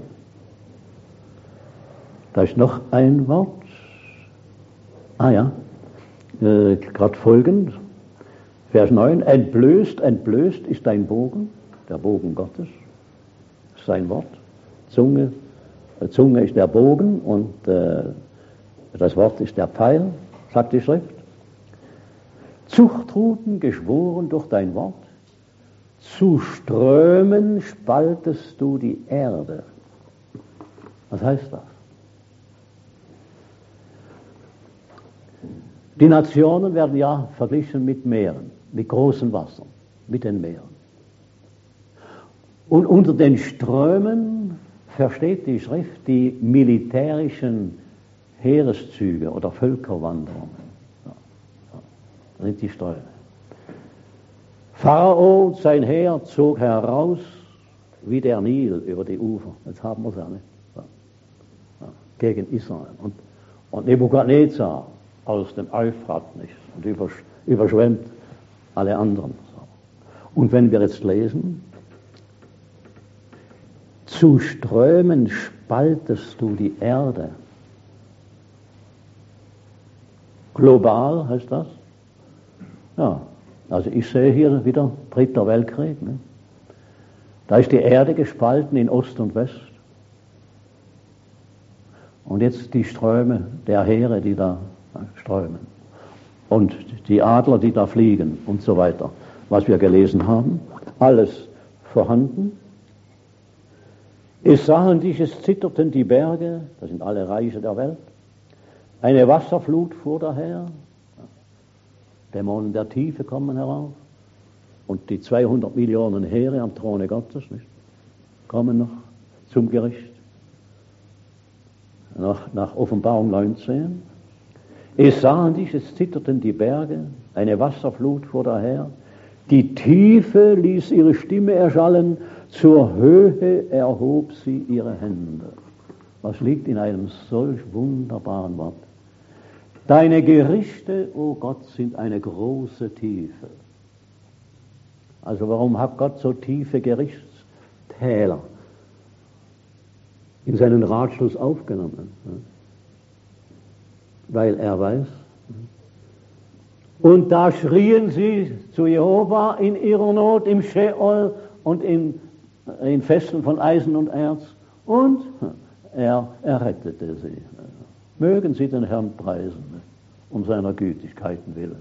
Da ist noch ein Wort. Ah ja. Gerade folgend, Vers 9, entblößt ist dein Bogen, der Bogen Gottes, sein Wort, Zunge ist der Bogen und das Wort ist der Pfeil, sagt die Schrift. Zuchtruten geschworen durch dein Wort, zu Strömen spaltest du die Erde. Was heißt das? Die Nationen werden ja verglichen mit Meeren, mit großen Wassern, mit den Meeren. Und unter den Strömen versteht die Schrift die militärischen Heereszüge oder Völkerwanderungen. Das sind die Ströme. Pharao und sein Heer zog heraus wie der Nil über die Ufer. Jetzt haben wir es ja nicht. Gegen Israel. Und Nebukadnezar aus dem Euphrat nicht und überschwemmt alle anderen. Und wenn wir jetzt lesen, zu Strömen spaltest du die Erde. Global heißt das? Ja, also ich sehe hier wieder Dritter Weltkrieg. Ne? Da ist die Erde gespalten in Ost und West. Und jetzt die Ströme der Heere, die da strömen. Und die Adler, die da fliegen und so weiter. Was wir gelesen haben, alles vorhanden. Es sahen dich, es zitterten die Berge, das sind alle Reiche der Welt. Eine Wasserflut fuhr daher. Dämonen der Tiefe kommen herauf. Und die 200 Millionen Heere am Throne Gottes, nicht? Kommen noch zum Gericht. Nach Offenbarung 19. Es sahen dich, es zitterten die Berge, eine Wasserflut fuhr daher, die Tiefe ließ ihre Stimme erschallen, zur Höhe erhob sie ihre Hände. Was liegt in einem solch wunderbaren Wort? Deine Gerichte, o Gott, sind eine große Tiefe. Also warum hat Gott so tiefe Gerichtstäler in seinen Ratschluss aufgenommen? Weil er weiß. Und da schrien sie zu Jehova in ihrer Not im Scheol und in Fesseln von Eisen und Erz, und er errettete sie. Mögen sie den Herrn preisen, um seiner Gütigkeiten willen.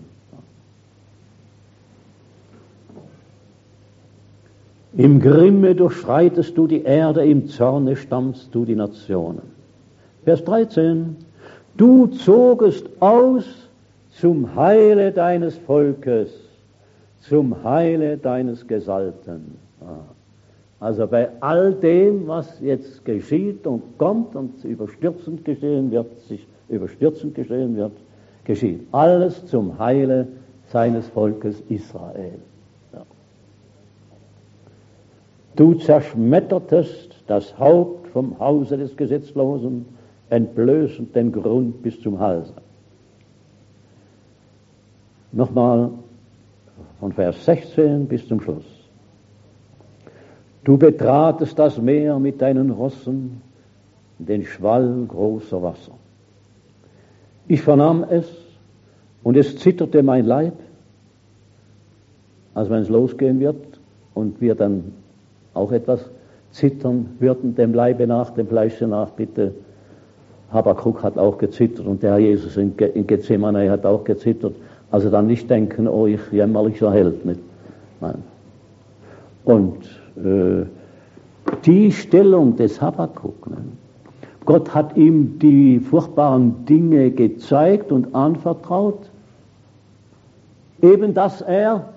Im Grimme durchschreitest du die Erde, im Zorne stammst du die Nationen. Vers 13. Du zogest aus zum Heile deines Volkes, zum Heile deines Gesalbten. Also bei all dem, was jetzt geschieht und kommt und überstürzend geschehen wird, geschieht alles zum Heile seines Volkes Israel. Ja. Du zerschmettertest das Haupt vom Hause des Gesetzlosen, entblößend den Grund bis zum Halse. Nochmal von Vers 16 bis zum Schluss. Du betratest das Meer mit deinen Rossen, den Schwall großer Wasser. Ich vernahm es und es zitterte mein Leib, als wenn es losgehen wird und wir dann auch etwas zittern würden, dem Leibe nach, dem Fleische nach, bitte. Habakuk hat auch gezittert und der Herr Jesus in Gethsemane hat auch gezittert. Also dann nicht denken, oh, ich jämmerlicher Held, nicht? Nein. Und die Stellung des Habakuk, ne? Gott hat ihm die furchtbaren Dinge gezeigt und anvertraut, eben dass er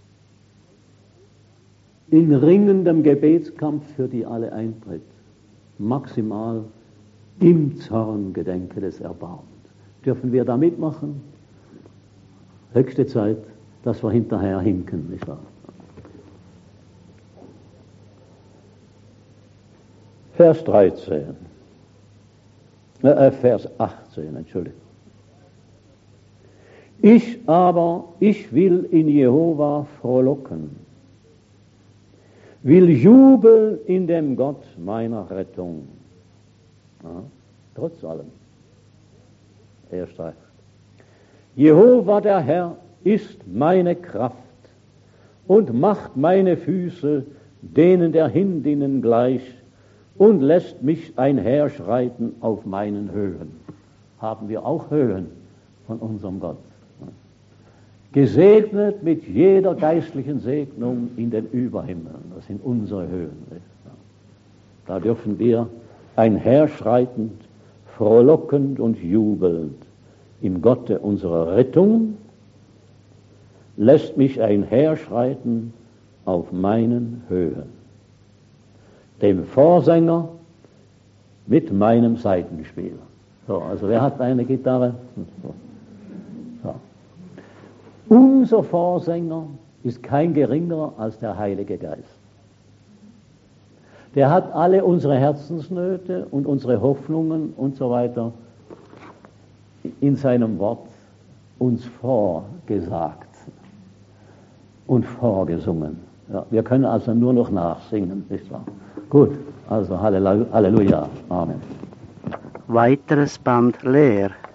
in ringendem Gebetskampf für die alle eintritt, maximal im Zorn gedenke des Erbarmens. Dürfen wir da mitmachen? Höchste Zeit, dass wir hinterher hinken, nicht wahr? Vers 18, Entschuldigung. Ich will in Jehova frohlocken, will jubeln in dem Gott meiner Rettung. Ja, trotz allem. Er schreibt, Jehova der Herr ist meine Kraft und macht meine Füße denen der Hindinnen gleich und lässt mich einherschreiten auf meinen Höhen. Haben wir auch Höhen von unserem Gott. Gesegnet mit jeder geistlichen Segnung in den Überhimmeln. Das sind unsere Höhen. Da dürfen wir einherschreitend, frohlockend und jubelnd im Gotte unserer Rettung, lässt mich einherschreiten auf meinen Höhen. Dem Vorsänger mit meinem Saitenspieler. So, also wer hat eine Gitarre? So. Unser Vorsänger ist kein geringerer als der Heilige Geist. Der hat alle unsere Herzensnöte und unsere Hoffnungen und so weiter in seinem Wort uns vorgesagt und vorgesungen. Ja, wir können also nur noch nachsingen, nicht wahr? Gut, also Halleluja, Amen. Weiteres Band leer.